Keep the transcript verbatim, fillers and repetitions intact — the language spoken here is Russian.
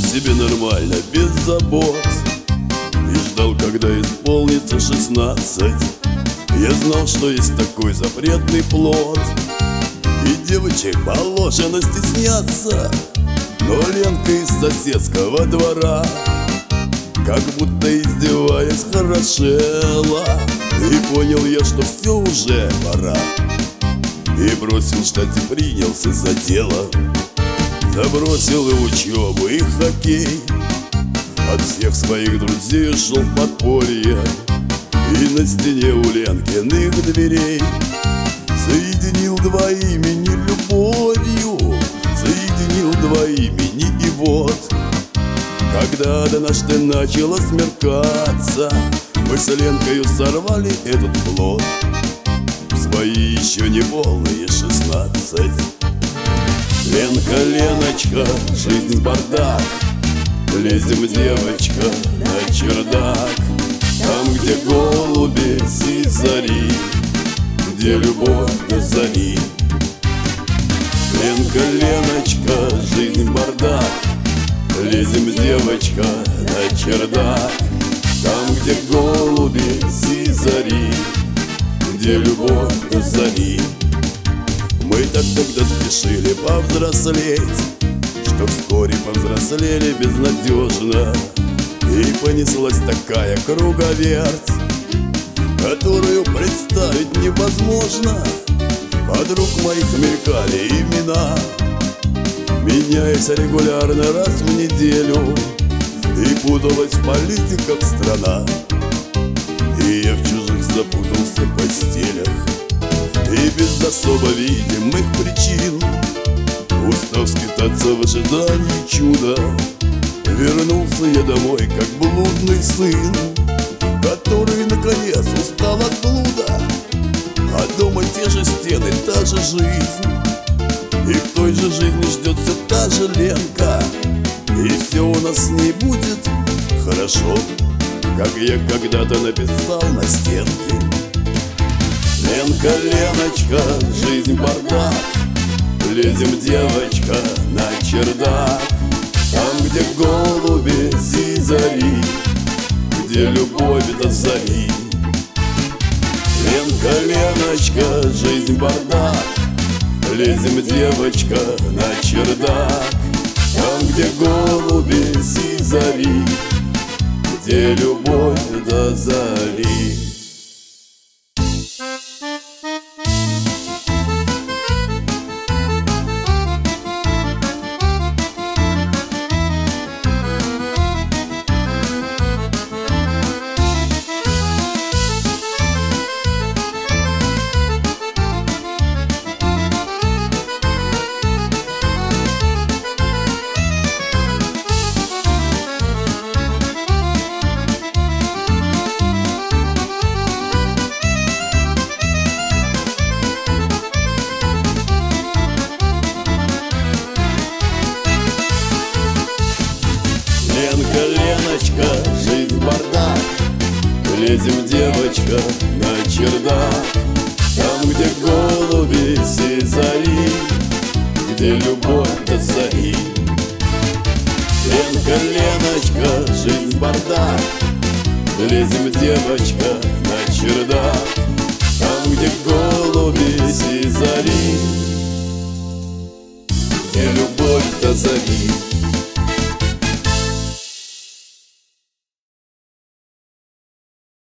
себе нормально, без забот. И ждал, когда исполнится шестнадцать. Я знал, что есть такой запретный плод, и девочек положено стесняться. Но Ленка из соседского двора, как будто издеваясь, хорошела. И понял я, что все уже пора, и бросил ждать и принялся за дело. Забросил и учебу, и хоккей, от всех своих друзей ушел в подполье. И на стене у Ленкиных дверей соединил два имени любовью, соединил два имени. И вот, когда однажды начало смеркаться, мы с Ленкою сорвали этот плод в свои еще не полные шестнадцать. Ленка, Леночка, жизнь бардак, лезем, девочка, на чердак. Там, где голуби и зари, где любовь до зари. Ленка, Леночка, жизнь бардак, лезем, девочка, на чердак. Там, где голуби и зари, где любовь до зари. Мы так тогда спешили повзрослеть, что вскоре повзрослели безнадежно. И понеслась такая круговерть, которую представить невозможно. Подруг моих мелькали имена, меняясь регулярно раз в неделю. И путалась в политиках страна, и я в чужих запутался в постелях. И без особо видимых причин, устав скитаться в ожидании чуда, вернулся я домой, как блудный сын, который наконец устал от блуда. А дома те же стены, та же жизнь, и в той же жизни ждет все та же Ленка. И все у нас с ней будет хорошо, как я когда-то написал на стенке. Ленка, Леночка, жизнь бардак, лезем, девочка, на чердак. Там, где голуби и зари, где любовь до зари. Ленка, Леночка, жизнь бардак, лезем, девочка, на чердак. Там, где голуби и зари, где любовь до зари. Ленка, Леночка, жизнь бардак, лезем, девочка, на чердак. Там, где голуби и зари, где любовь до зари. Ленка, Леночка, жизнь бардак, лезем, девочка, на чердак. Там, где голуби и зари, где любовь до зари.